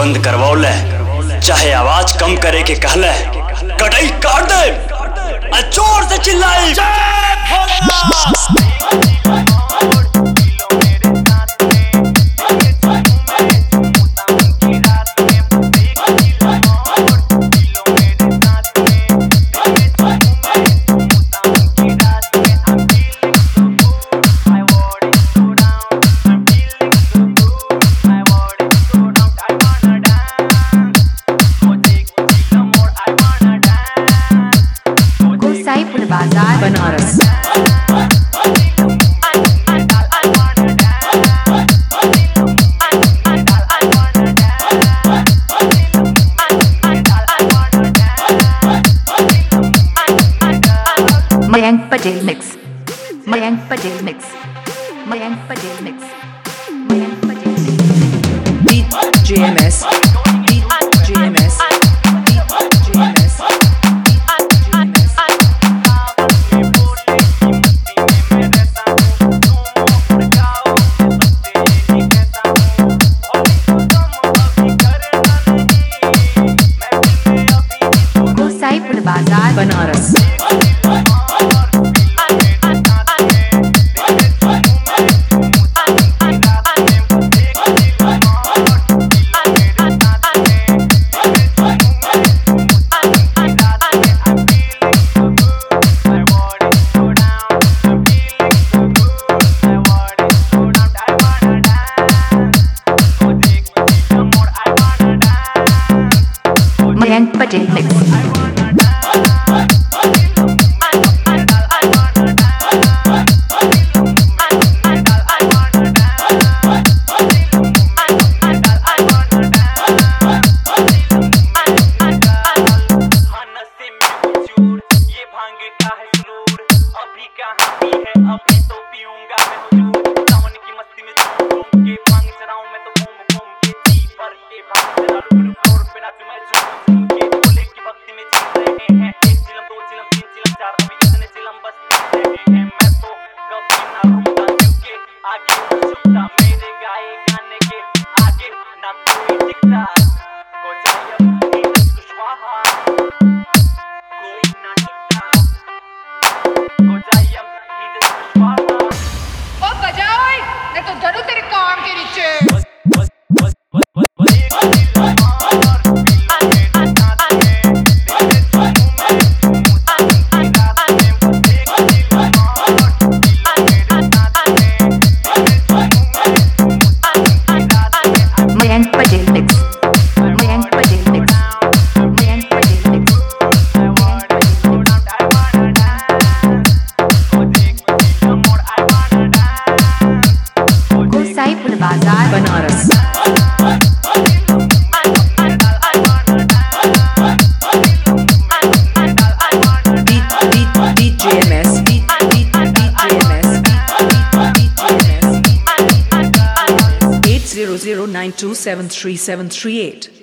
बंद करवौले, चाहे आवाज कम करे के कहले, कटाई काट दे, जोर से चिल्लाई जय Bholenath. Gosaipur Bazar Banaras. Mayank Patel mix, Mayank Patel mix, Mayank Patel mix, Mayank Patel mix. Beat JMS, beat JMS, beat JMS. Gosaipur Bazar Banaras. Mayank Patel mix. तो धरू तेरे कान के नीचे। Mayank Patel mix, Mayank Patel mix, Mayank Patel mix. Gosaipur Bazar Banaras. Beat JMS, beat JMS, beat JMS. 8009273738